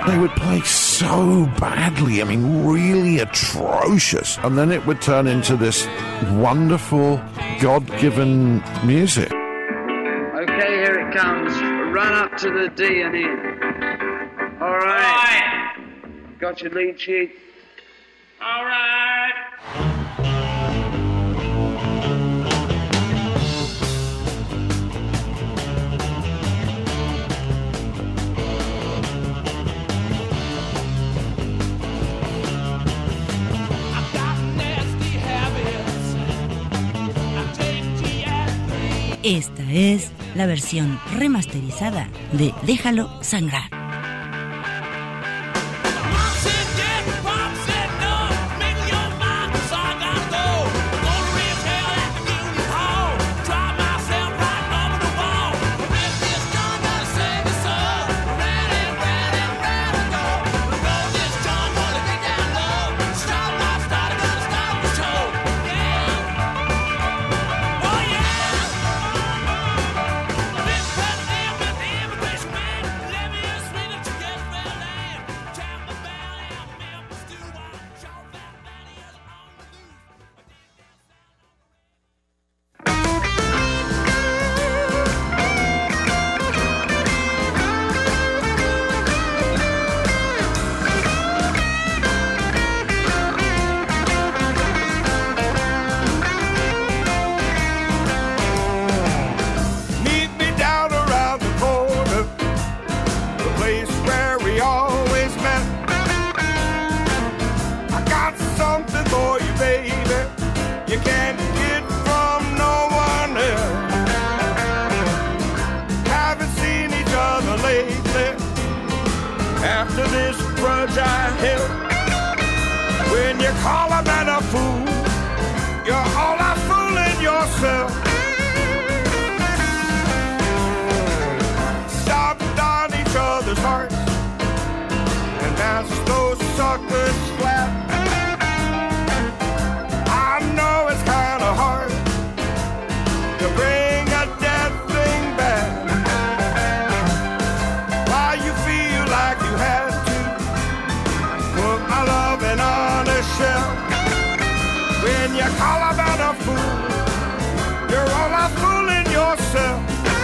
They would play so badly, I mean, really atrocious. And then it would turn into this wonderful, God-given music. Okay, here it comes. Run up to the D and E. All right. Got your lead sheet? All right. Esta es la versión remasterizada de Déjalo Sangrar. After this grudge I held, when you call a man a fool, you're all a fooling yourself. Stop down each other's hearts and dance those suckers flat. I know it's kind of hard to bring a dead thing back. Why you feel like you had to put my loving on a shelf. When you call a man a fool, you're all a fooling yourself.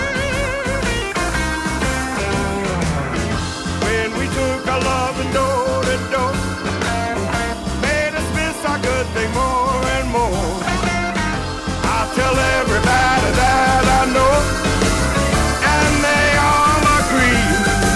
When we took our loving door to door, made us miss our good thing more and more. I tell everybody that I know, and they all agree.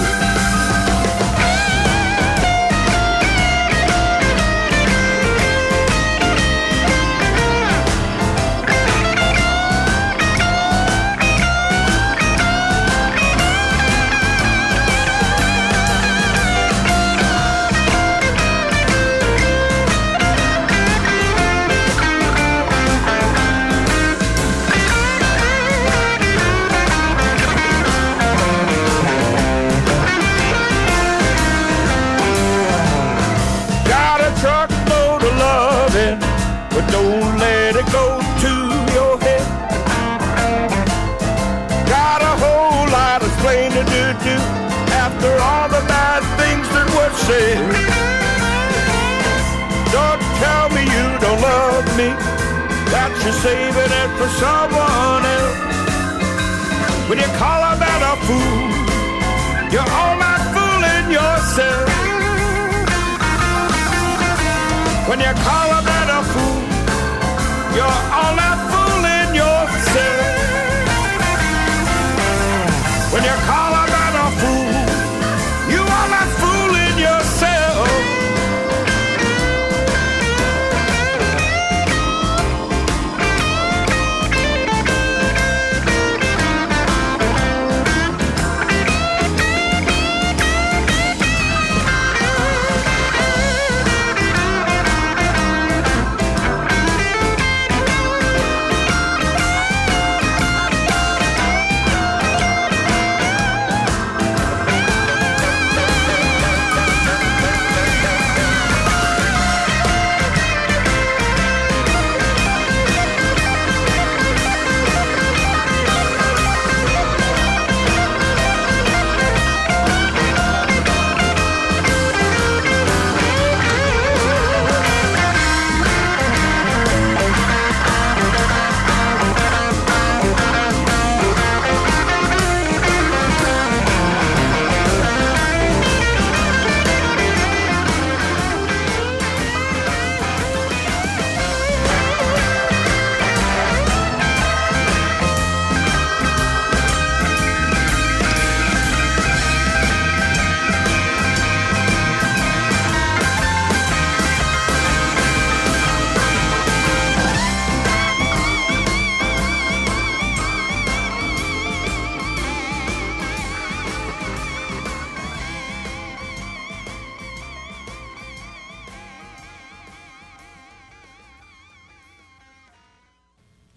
But don't let it go to your head. Got a whole lot of explaining to do after all the bad things that were said. Don't tell me you don't love me, that you're saving it for someone else. When you call a man a fool, you're all not fooling yourself. When you call a man a fool, you're all that fooling yourself. When you call a man a fool, you all that fooling yourself.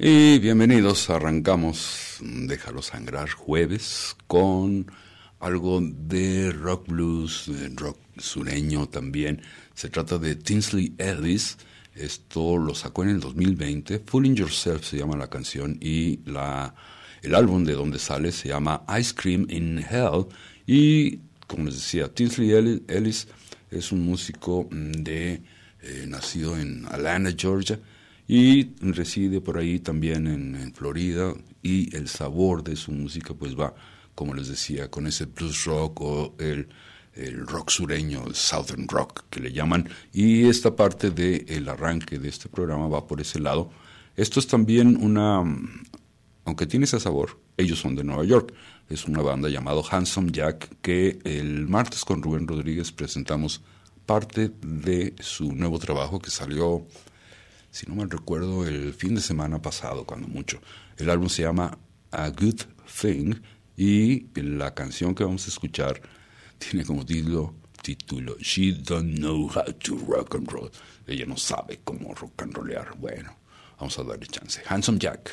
Y bienvenidos, arrancamos Déjalo Sangrar jueves con algo de rock blues, de rock sureño también. Se trata de Tinsley Ellis, esto lo sacó en el 2020, Fooling Yourself se llama la canción y el álbum de donde sale se llama Ice Cream in Hell. Y como les decía, Tinsley Ellis es un músico nacido en Atlanta, Georgia, y reside por ahí también en Florida, y el sabor de su música pues va, como les decía, con ese blues rock o el rock sureño, el southern rock que le llaman, y esta parte del arranque de este programa va por ese lado. Esto es también aunque tiene ese sabor, ellos son de Nueva York, es una banda llamado Handsome Jack, que el martes con Rubén Rodríguez presentamos parte de su nuevo trabajo que salió, si no mal recuerdo, el fin de semana pasado, cuando mucho. El álbum se llama A Good Thing y la canción que vamos a escuchar tiene como título She Don't Know How to Rock and Roll. Ella no sabe cómo rock and rollear. Bueno, vamos a darle chance. Handsome Jack.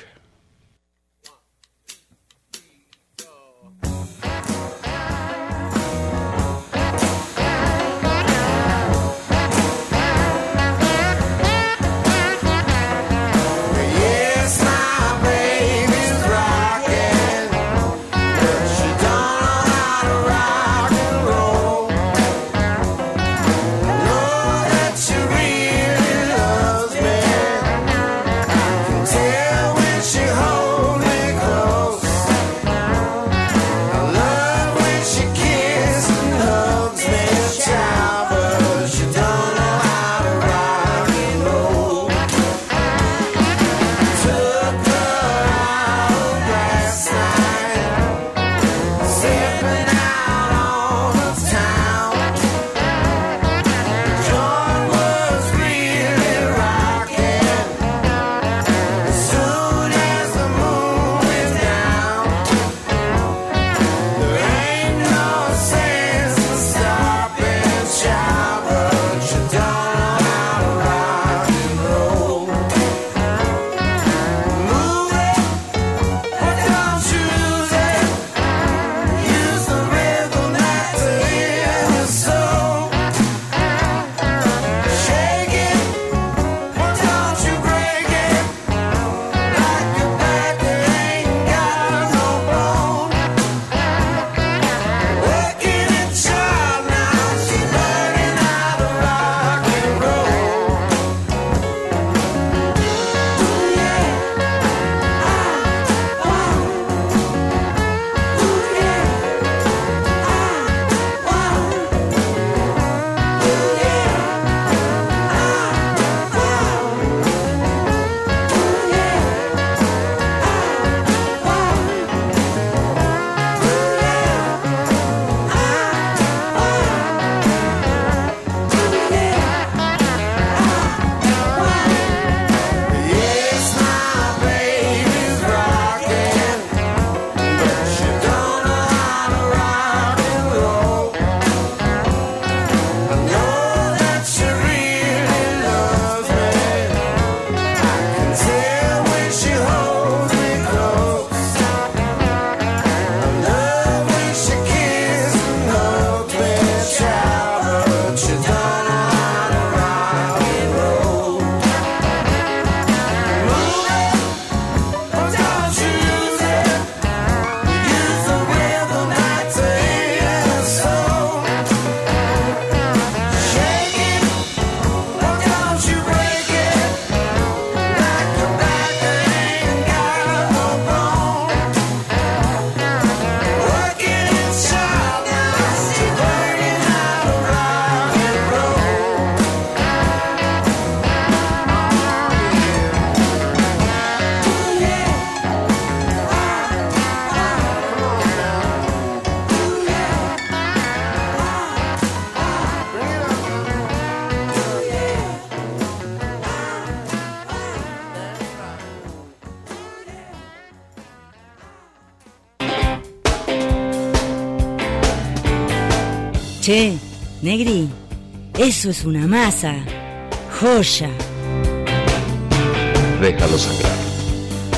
Che, Negri, eso es una masa. Joya. Déjalo sangrar.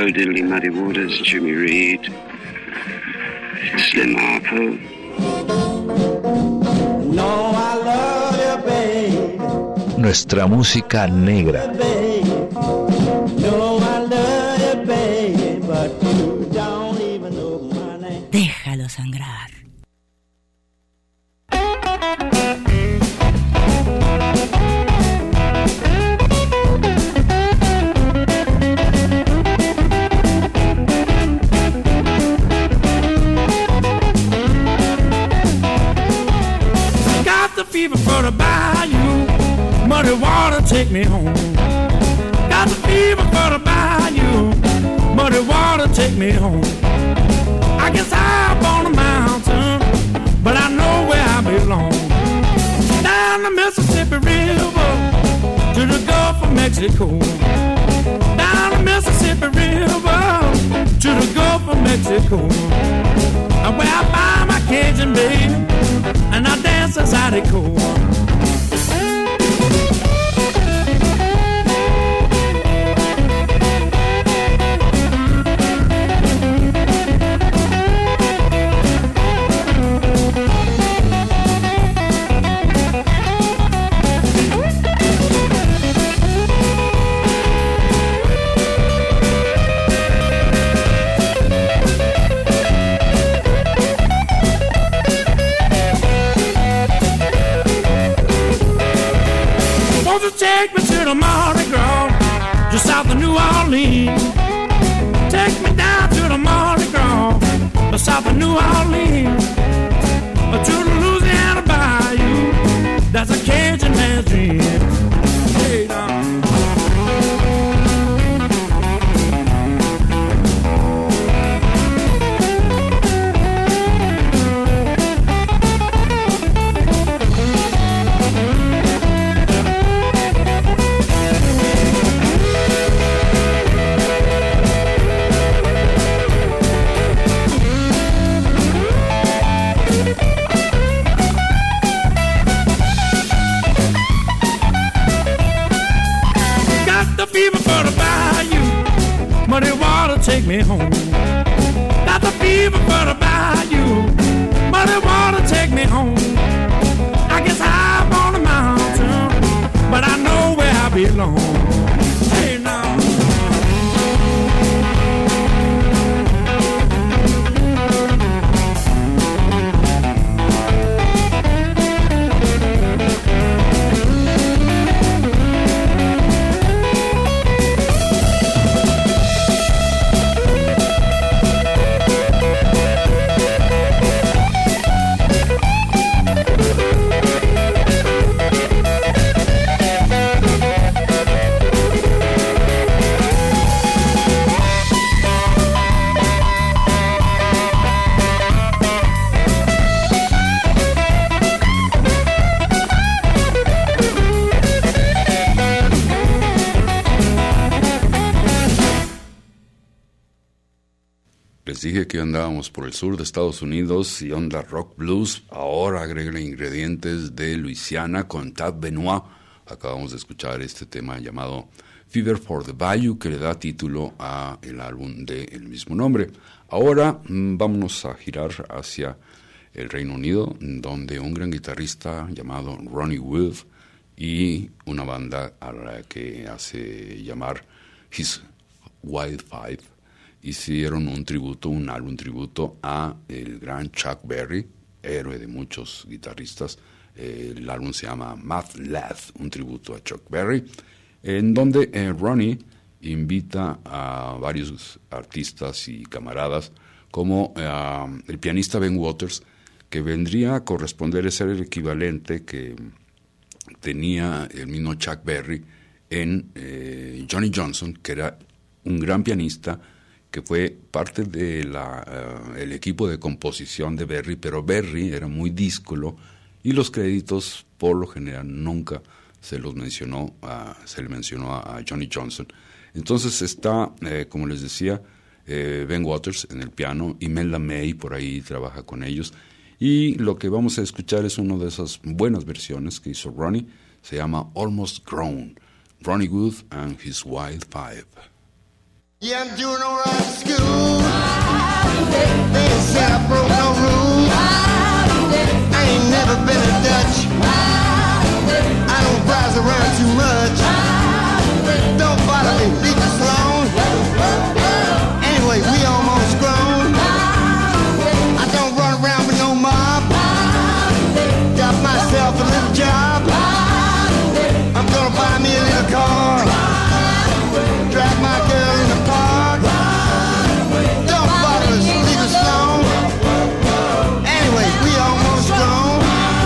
Joe Diddley, Muddy Waters, Jimmy Reed, Slim Harpo. No, I love you, babe. Nuestra música negra. No, I love you, babe, but you don't even know my name. Déjalo sangrar. Fever for the bayou, muddy water take me home. Got the fever for the bayou, muddy water take me home. I guess I'm up on a mountain, but I know where I belong. Down the Mississippi River to the Gulf of Mexico. Down the Mississippi River to the Gulf of Mexico. And where I find my Cajun baby, and I dance inside the cool. Take me to the Mardi Gras, just south of New Orleans. Take me down to the Mardi Gras, just south of New Orleans. To the Louisiana Bayou, that's a Cajun man's dream. Hey, muddy water take me home. Got the fever for the bayou, muddy water take me home. I guess I'm on a mountain, but I know where I belong. Hey now. Les dije que andábamos por el sur de Estados Unidos y onda rock blues. Ahora agrega ingredientes de Luisiana con Tab Benoit. Acabamos de escuchar este tema llamado Fever for the Bayou, que le da título a el álbum del mismo nombre. Ahora vámonos a girar hacia el Reino Unido, donde un gran guitarrista llamado Ronnie Wood y una banda a la que hace llamar His Wild Five hicieron un álbum tributo a el gran Chuck Berry, héroe de muchos guitarristas. El álbum se llama Math Lath, un tributo a Chuck Berry, en donde Ronnie invita a varios artistas y camaradas, como el pianista Ben Waters, que vendría a corresponder a ser el equivalente que tenía el mismo Chuck Berry en Johnny Johnson, que era un gran pianista que fue parte de el equipo de composición de Berry, pero Berry era muy díscolo y los créditos por lo general nunca se le mencionó a Johnny Johnson. Entonces está, como les decía, Ben Waters en el piano, Imelda May por ahí trabaja con ellos, y lo que vamos a escuchar es una de esas buenas versiones que hizo Ronnie. Se llama Almost Grown, Ronnie Wood and His Wild Five. Yeah, I'm doing alright at school. They said I broke no rules. I ain't never been a Dutch. I don't browse around too much. Don't bother me, leave us alone. Anyway, we almost grown. I don't run around with no mob. Got myself a little job. I'm gonna buy me a little car. Drive my girl in the park. Don't bother us, leave us alone. Anyway, we almost grown.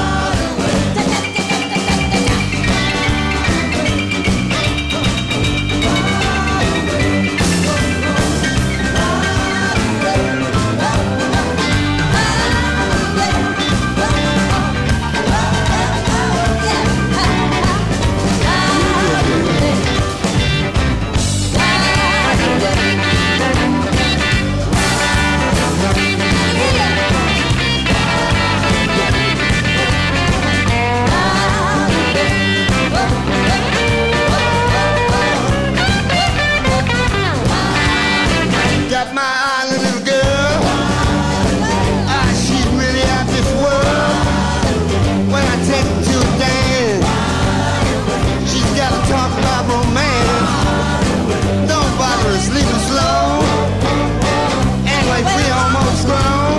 Got my island little girl. Ah, she's really out this world. When I take her to a dance, she's got to talk about romance. Don't bother us, leave us alone. Anyway, we almost grown.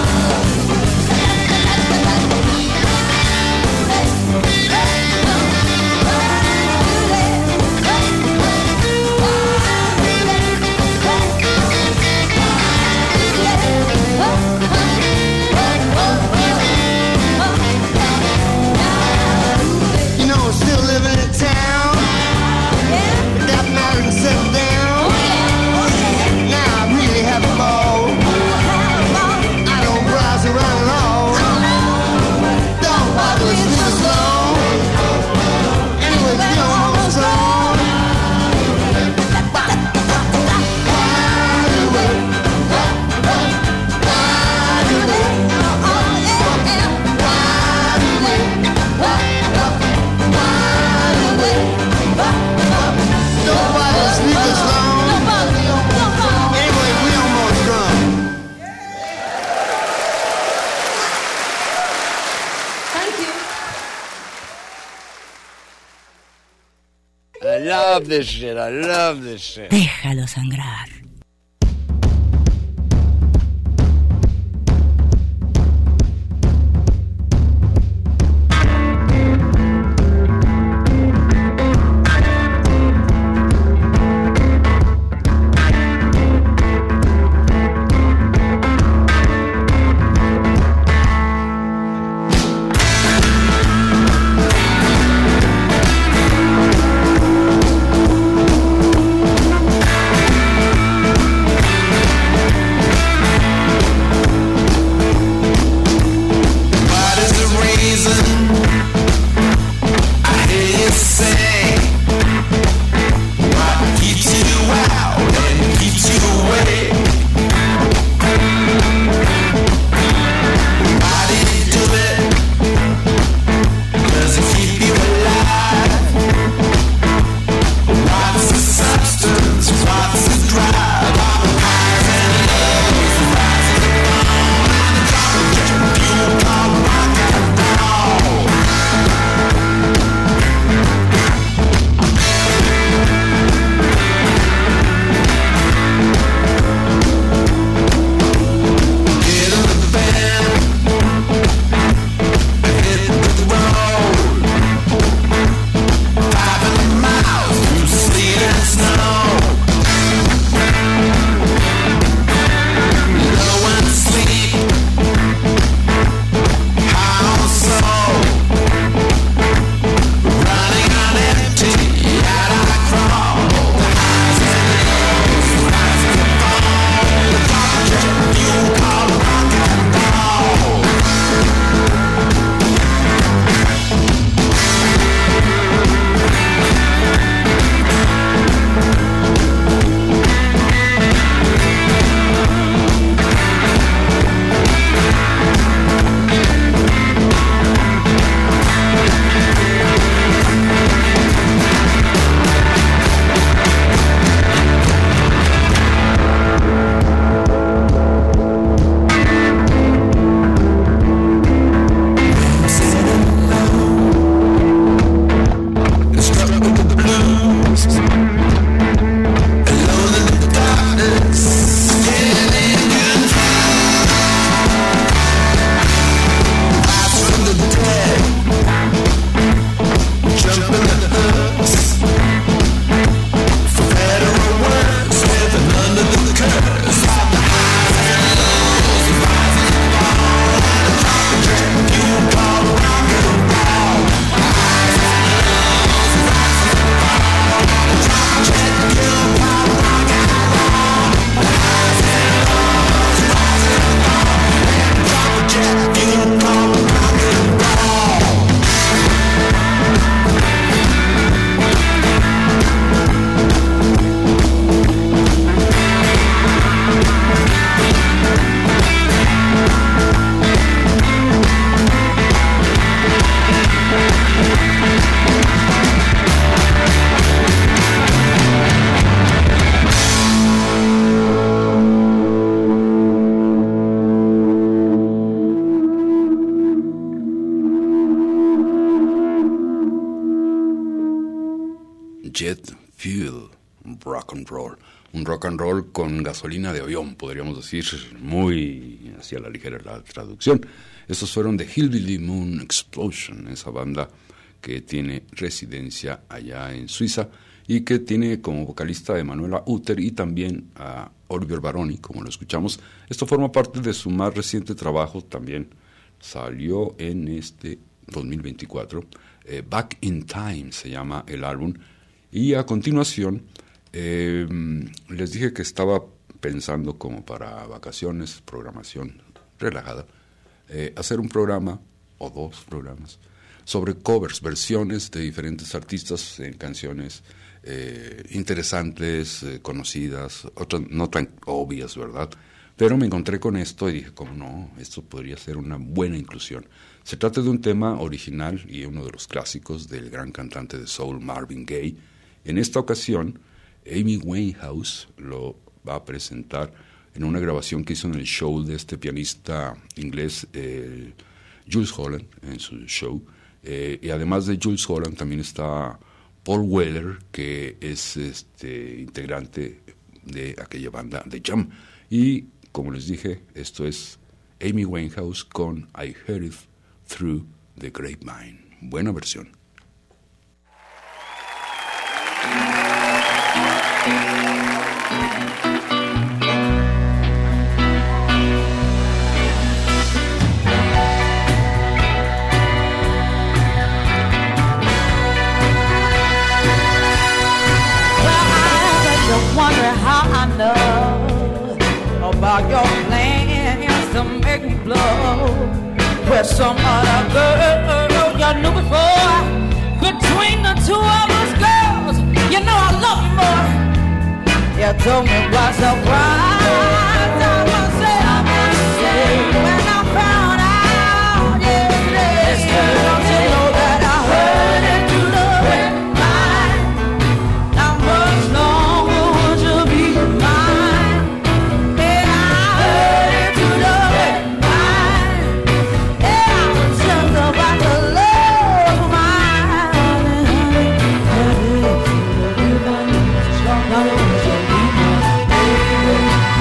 You know, I'm still living in town. Got married and settled down. Now I really have a ball. I don't browse around at all. Don't bother us, leave us alone. Anyway, we almost grown. Don't bother us, leave us alone. Anyway, we almost grown. Thank you. I love this shit. I love this shit. Déjalo sangrar. I Jet Fuel Rock and Roll. Un rock and roll con gasolina de avión, podríamos decir, muy hacia la ligera la traducción. Estos fueron de Hillbilly Moon Explosion, esa banda que tiene residencia allá en Suiza y que tiene como vocalista a Emanuela Uter y también a Oliver Baroni, como lo escuchamos. Esto forma parte de su más reciente trabajo, también salió en este 2024. Back in Time se llama el álbum. Y a continuación, les dije que estaba pensando como para vacaciones, programación relajada, hacer un programa o dos programas sobre covers, versiones de diferentes artistas en canciones interesantes, conocidas, otras no tan obvias, ¿verdad? Pero me encontré con esto y dije, ¿cómo no? Esto podría ser una buena inclusión. Se trata de un tema original y uno de los clásicos del gran cantante de soul Marvin Gaye. En esta ocasión, Amy Winehouse lo va a presentar en una grabación que hizo en el show de este pianista inglés, Jools Holland, en su show. Y además de Jools Holland también está Paul Weller, que es integrante de aquella banda de Jam. Y como les dije, esto es Amy Winehouse con I Heard It Through the Grapevine. Buena versión. Wondering how I know about your plans to make me blow with some other girl you knew before. Between the two of us girls, you know I love you more. You told me what's a surprise. I must say, when I found out yesterday, don't you know that I heard it through the grapevine? How much longer would you be mine? And I heard it through the grapevine. And I was just about to lose my honey.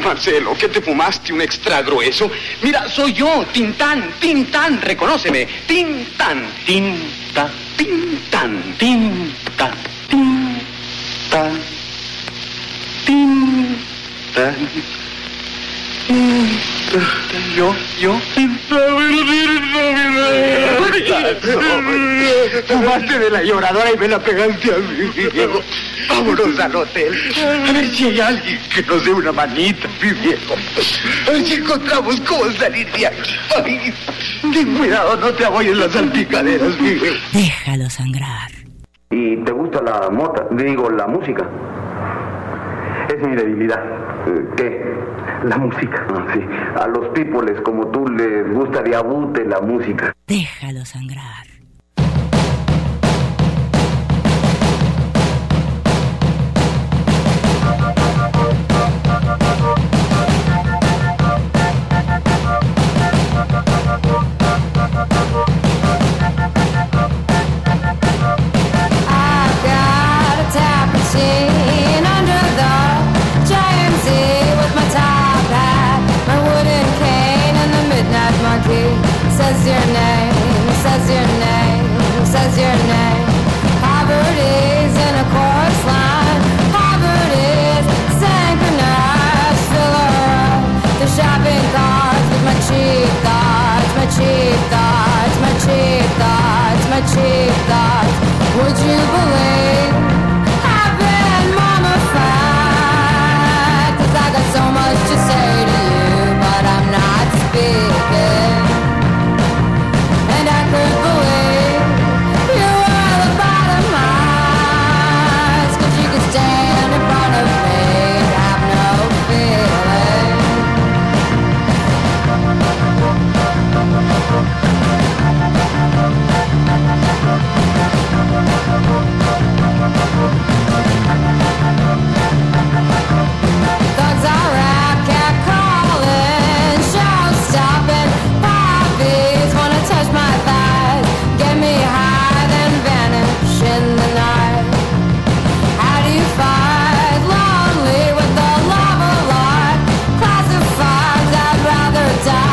Marcelo, ¿qué te fumaste? ¿Un extra grueso? Mira, soy yo, Tintán, reconóceme. Tintán, Tintán, Tintán, Tintán, Tintán, Tintán. Yo. Fumaste de la lloradora y me la pegaste a mí, viejo. Vámonos al hotel. A ver si hay alguien que nos dé una manita, mi viejo. A ver si encontramos cómo salir de aquí. Ay, ten cuidado, no te apoyes las salpicaderas, mi viejo. Déjalo sangrar. ¿Y te gusta la la música? Es mi debilidad. ¿Qué? La música. Sí. A los pípoles como tú les gusta de abute la música. Déjalo sangrar. Says your name, says your name, says your name. Poverty's in a chorus line. Poverty's synchronized. Fill her up the shopping carts with my cheap thoughts, my cheap thoughts, my cheap thoughts, my cheap thoughts. Would you believe I've been mummified? 'Cause I got so much to say to you, but I'm not speaking. I could believe you were the bottom eyes, 'cause you could stand in front of me and have no feeling. Thugs are out, cat calling, show stopping, poppies wanna touch my thighs, get me high, then vanish in the night. How do you fight lonely with the love of life? Classifieds, I'd rather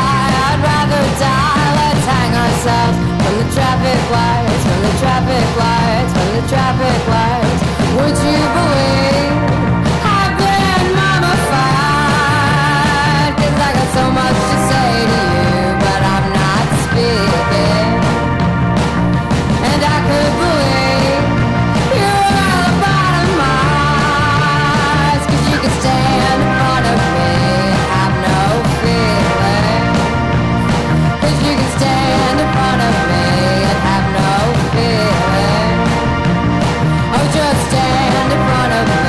die. Let's hang ourselves from the traffic lights, from the traffic lights, from the traffic lights. Would you believe I've been mummified? 'Cause I got so much to say to you, but I'm not speaking. And I could believe you were the bottom eyes, 'cause you could stand in front of me and have no feeling. 'Cause you could stand in front of me and have no feeling. Oh, just stand in front of me.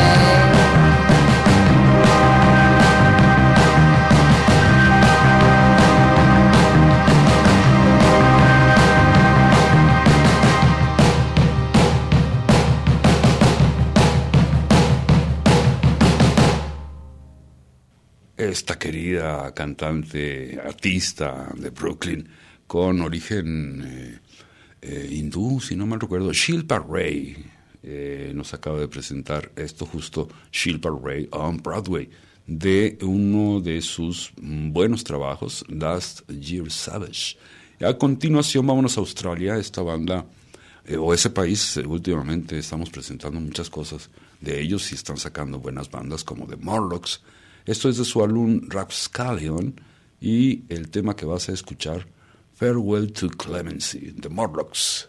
Esta querida cantante, artista de Brooklyn, con origen hindú, si no mal recuerdo, Shilpa Ray, nos acaba de presentar esto justo, Shilpa Ray on Broadway, de uno de sus buenos trabajos, Last Year Savage. A continuación vámonos a Australia. Esta banda o ese país, últimamente estamos presentando muchas cosas de ellos y están sacando buenas bandas como The Morlocks. Esto es de su álbum Rapscallion y el tema que vas a escuchar, Farewell to Clemency, The Morlocks.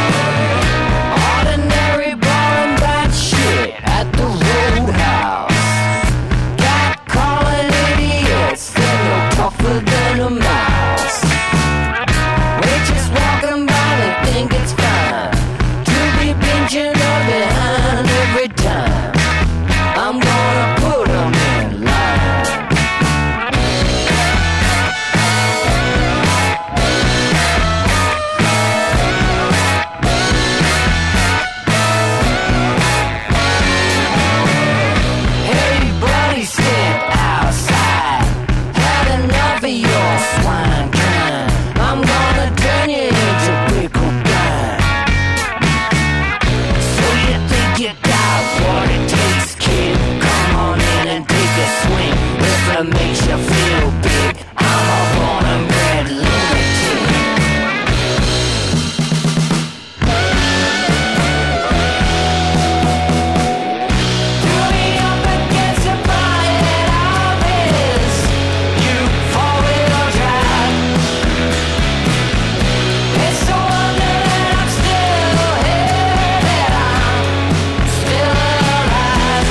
Ordinary boring bad shit at the Roadhouse. that makes you feel big. I'm a born and bred lunatic. Threw me up against the fire of this. You four-wheel drive. It's so wonder that I'm still here, that I'm still alive.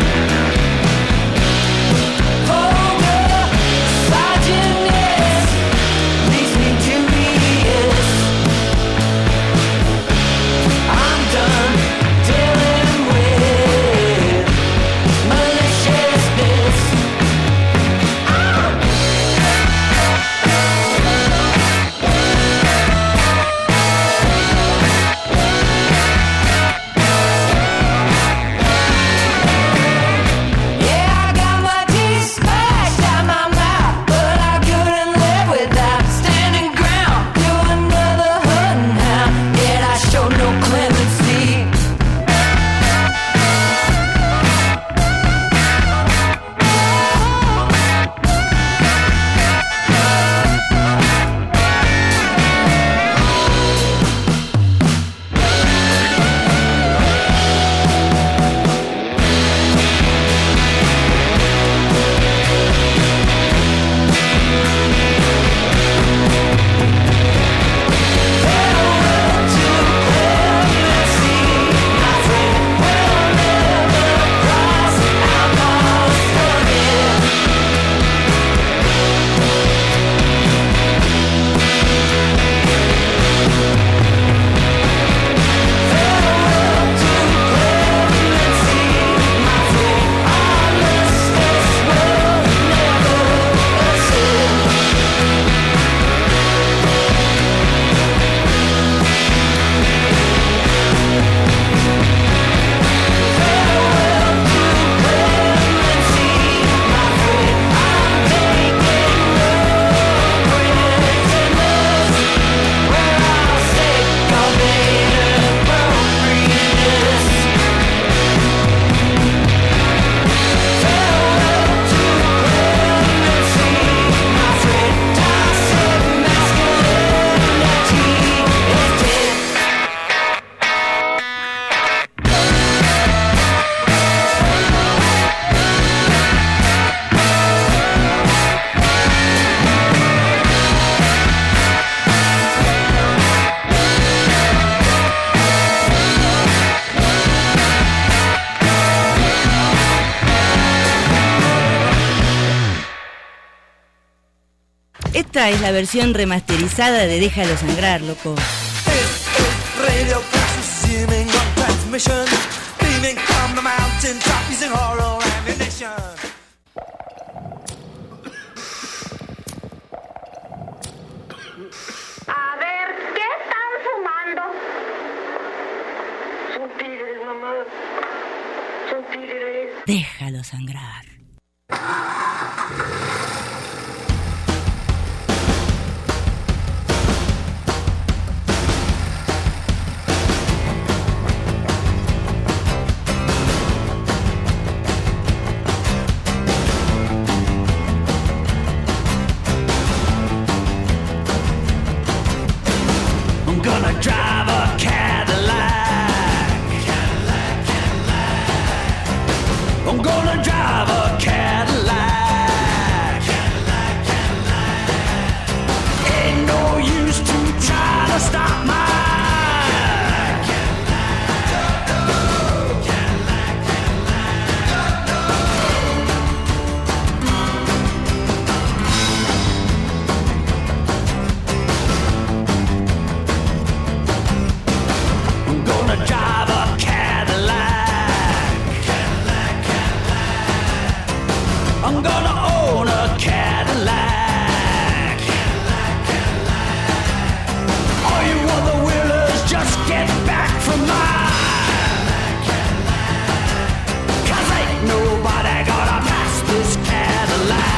Esta es la versión remasterizada de Déjalo Sangrar, loco. Radio streaming on transmission, beaming from the mountain top using horror ammunition. A ver, ¿qué están fumando? Son tigres, mamá. Son tigres. Déjalo sangrar. I'm gonna drive a Cadillac. I'm gonna drive a Cadillac. Ain't no use to try to stop my I'm gonna drive a Cadillac. I'm gonna own a Cadillac. All you other wheelers, just get back from mine. 'Cause ain't nobody gonna pass this Cadillac.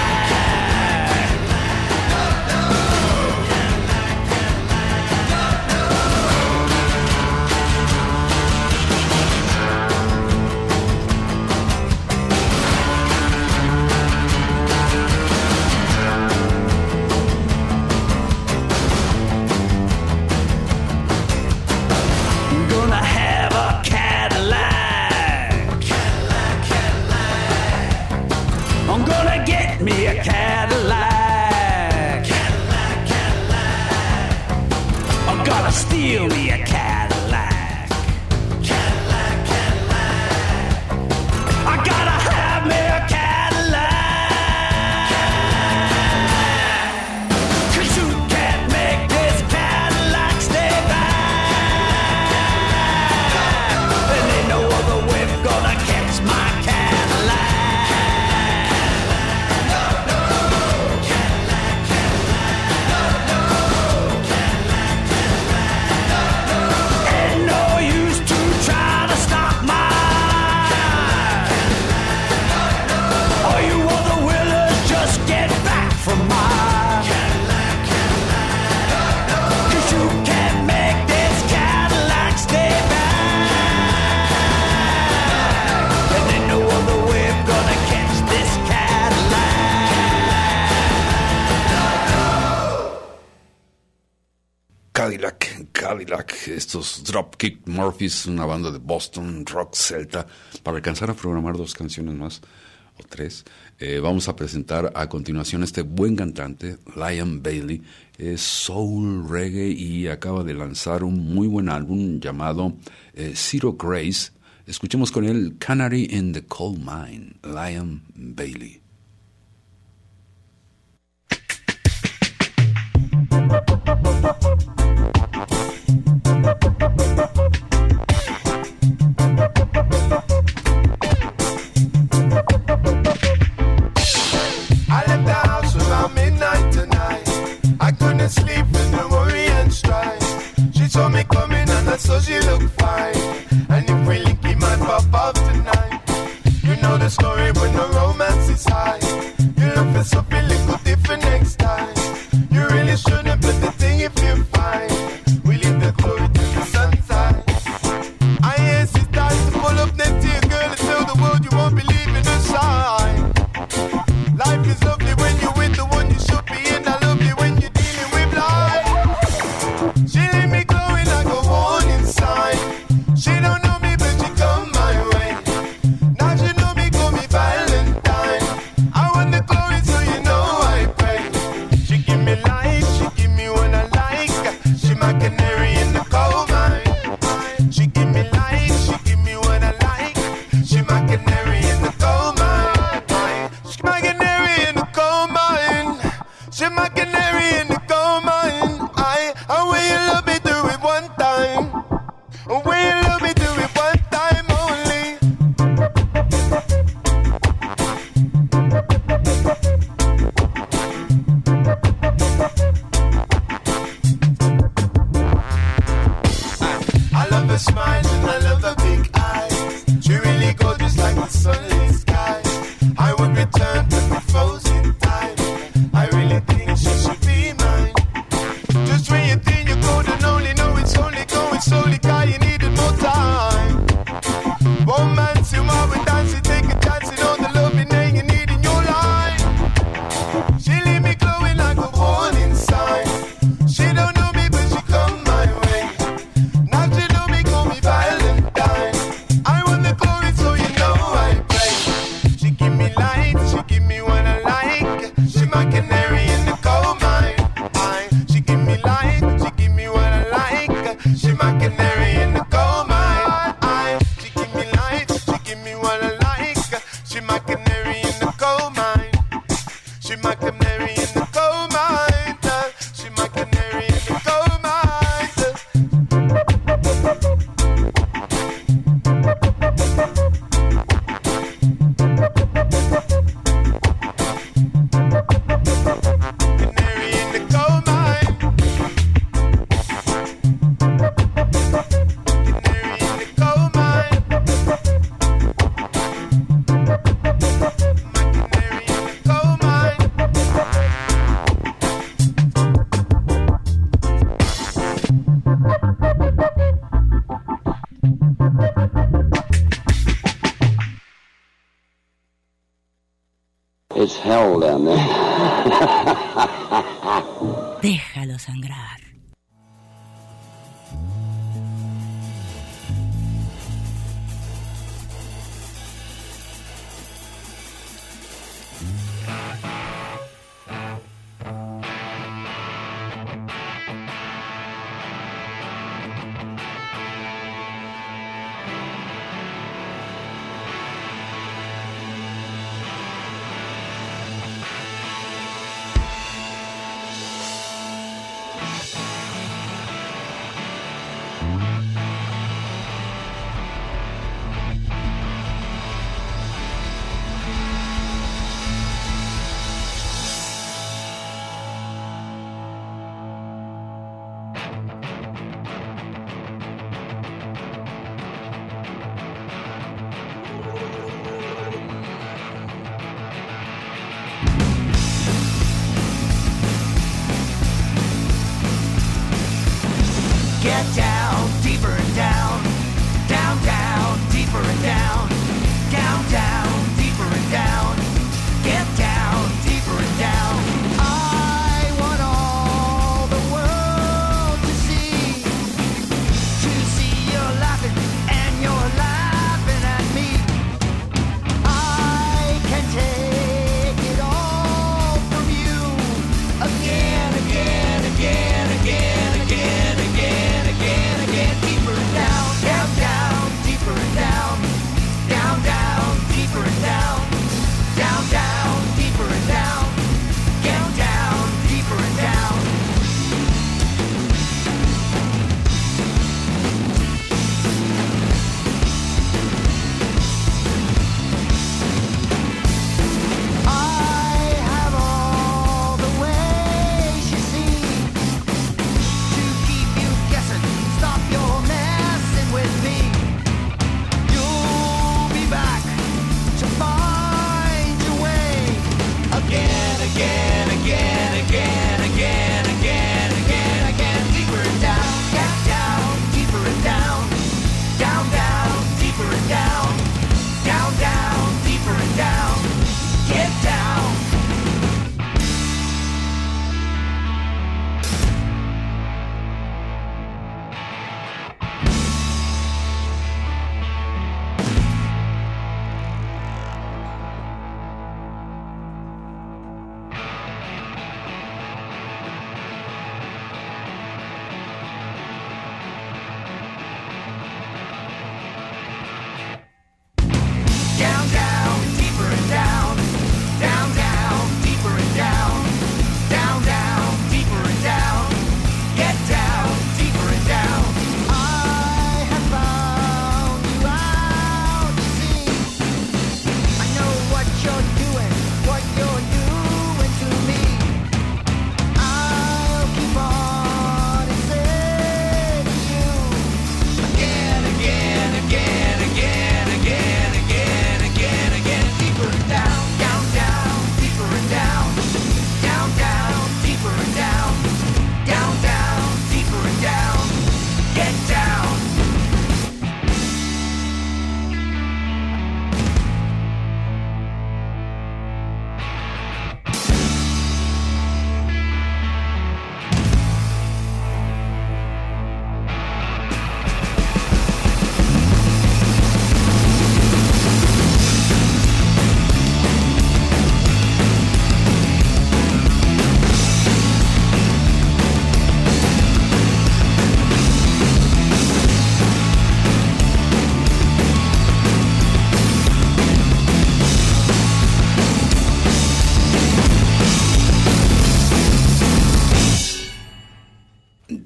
I'm gonna get me a Cadillac. Cadillac, Cadillac. I'm gonna steal me a Cadillac. Cadillac, Cadillac. I gotta have me a Cadillac. Cadillac. 'Cause you can't make this Cadillac stay back. There ain't no other whip gonna catch my Cadillac. Ain't no use to try to stop mine. All you other willers just get back from mine. 'Cause you can't make this Cadillac stay back. And ain't no other whip gonna catch this Cadillac, estos Dropkick Murphys, una banda de Boston, rock celta. Para alcanzar a programar 2 canciones más, o 3, vamos a presentar a continuación este buen cantante, Liam Bailey. Es soul, reggae y acaba de lanzar un muy buen álbum llamado Zero Grace. Escuchemos con él Canary in the Coal Mine, Liam Bailey. I left the house around midnight tonight. I couldn't sleep with the worry and strife. She saw me coming and I saw she looked fine. And if we link, he might pop off tonight. You know the story when the romance is high. You look for something little different next time. You really shouldn't, but the thing if you're fine. We leave the glory to the sunshine. I hesitate to pull up next to your girl and tell the world you won't believe in the sign. Life is lovely when you're with the one you should be, and I love you when you're dealing with life. She leave me glowing like a warning sign. She don't know me, but she come my way. Now she know me, call me Valentine. I want the glory, so you know I pray. She give me life, she give me what I like. She my canary in the coal mine. She give me life, she give me what I like. She my canary in the coal mine. She my canary in the coal mine. She my canary in the coal mine. I will you love me, do it one time. Will you love me, do it one time only. I love her smile and I love her big eyes. She really gorgeous like the sunlit sky. I would return to the frozen time. I really think she should be mine. Just when you think you're golden, only know it's only going slowly, cause you needed more time. Romance, you are with dancing, take a chance, and all the loving that you need in your life. She leave me glowing like a warning sign. She don't know me, but she come my way. Now she know me, call me Valentine. I want the glory, so you know I pray. She give me light, she give me what I like. She my canary in the coal mine. She give me light, she give me what I like. She my canary in the coal mine. She give me light, she give me what I like. She my canary in the coal mine. She my canary in the coal mine. She my canary in the coal mine. Canary in the coal mine. Canary in the coal mine. My canary in the coal mine. It's hell down there. Déjalo sangrar.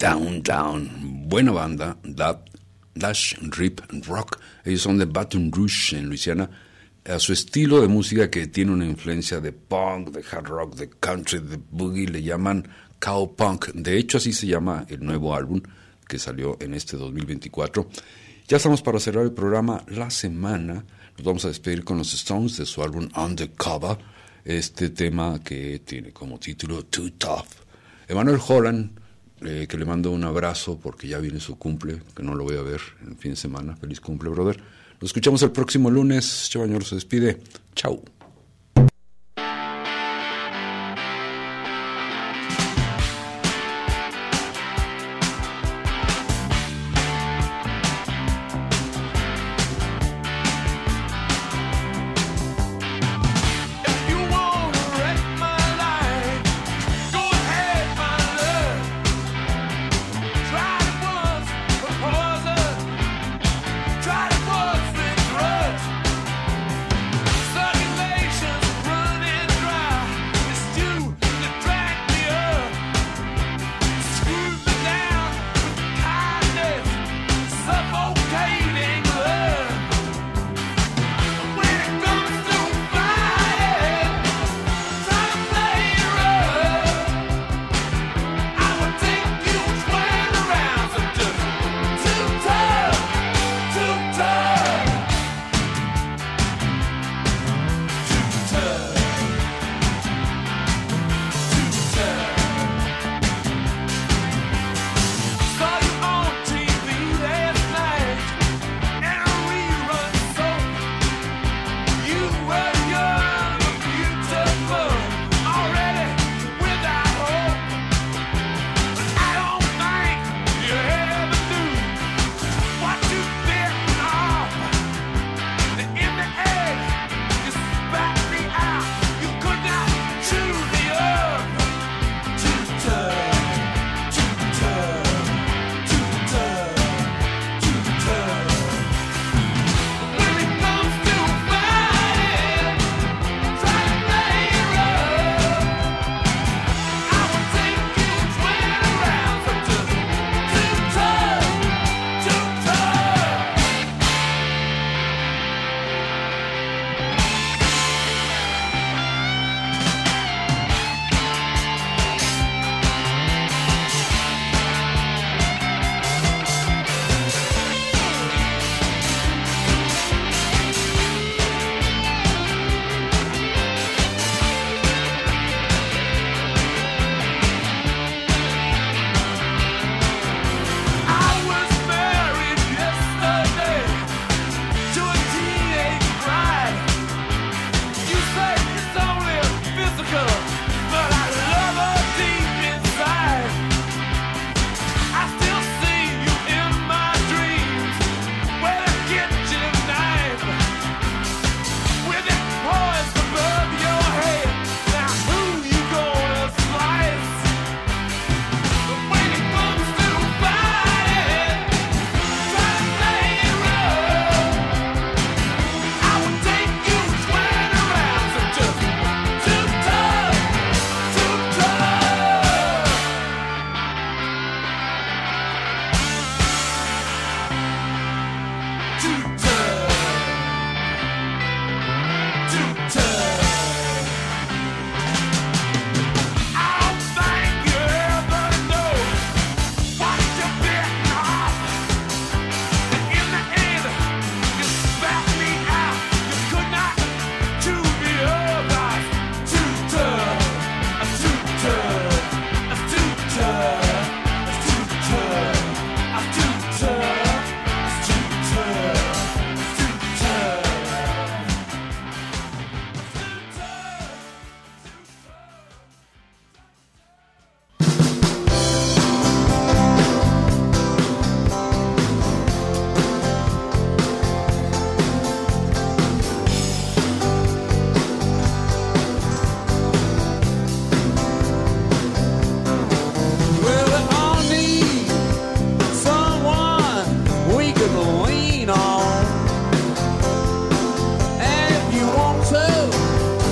Downtown. Buena banda, Dash Rip Rock. Ellos son de Baton Rouge, en Luisiana. A su estilo de música, que tiene una influencia de punk, de hard rock, de country, de boogie, le llaman cowpunk. De hecho, así se llama el nuevo álbum que salió en este 2024. Ya estamos para cerrar el programa. La semana nos vamos a despedir con los Stones de su álbum Undercover, este tema que tiene como título Too Tough. Emmanuel Holland, que le mando un abrazo porque ya viene su cumple, que no lo voy a ver en el fin de semana. Feliz cumple, brother. Nos escuchamos el próximo lunes. Chavañor se despide. Chau.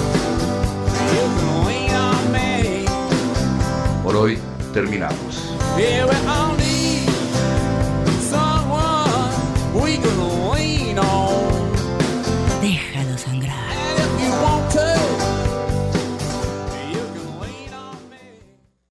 Por hoy terminamos. Here we are.